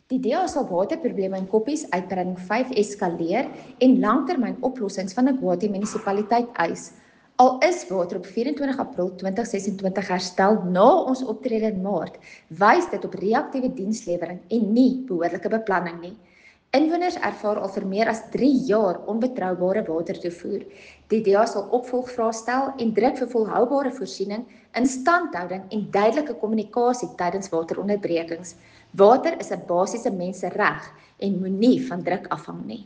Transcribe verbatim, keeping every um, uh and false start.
Die D A sal waterprobleme in Koppies uitbreiding vyf eskaleer en langtermyn oplossings van 'n Guati munisipaliteit eis. Al is water op vyf en twintig April twintig ses en twintig herstel na ons optrede in Maart, wys dit op reaktiewe dienslewering en nie behoorlike beplanning nie. Inwoners ervaar al vir meer as drie jaar onbetroubare watertoevoer. Die D A sal opvolgvrae stel en druk vir volhoubare voorsiening, instandhouding en duidelike kommunikasie tydens wateronderbrekings. Water is 'n basiese mensereg en moenie van druk afhang nie.